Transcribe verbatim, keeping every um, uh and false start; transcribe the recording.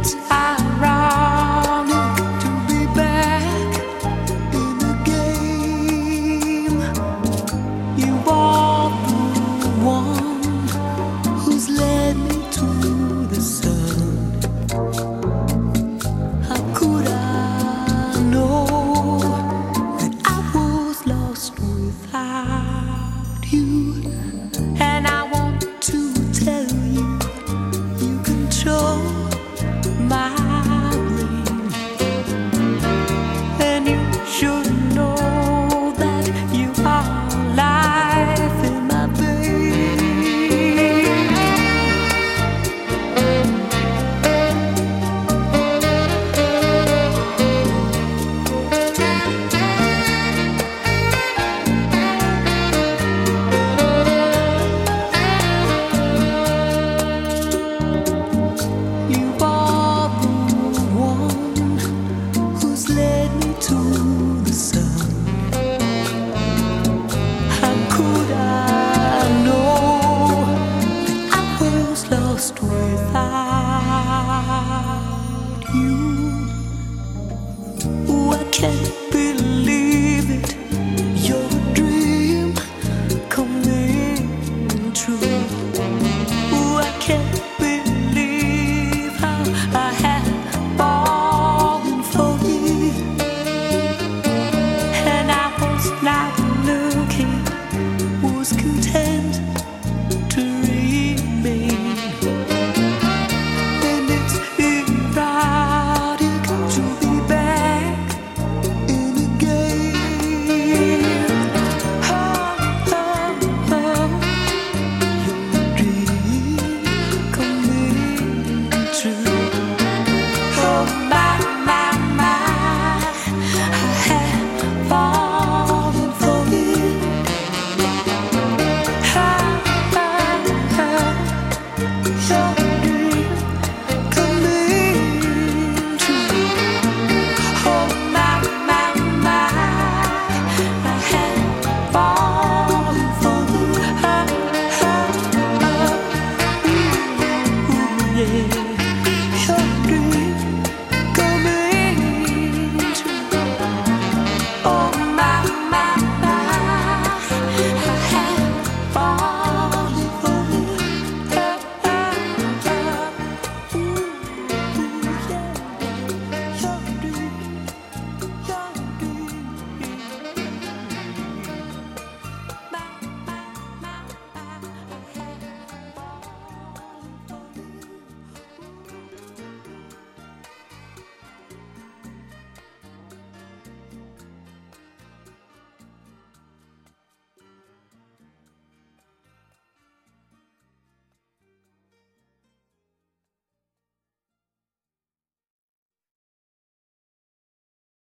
it's ironic to be back in the game. You are the one who's led me to the sun. How could I know that I was lost without you? And I want to tell you, you control my brain, and you should know that you are life in my veins. You are the one who's led me to the sun. How could I know that I was lost without you? Oh, I can't believe it. You're a dream coming true. Oh, I can't believe how I had fallen for you, and I was not looking, was content to remain. And it's erotic to be back in the game. Oh, oh, oh. Your dream coming true. Oh, my, my, my, I had fallen for you. Oh, oh, oh. Your dream coming true. Oh, my, my, my, I had fallen for you. Oh, oh, oh. Ooh, yeah. Your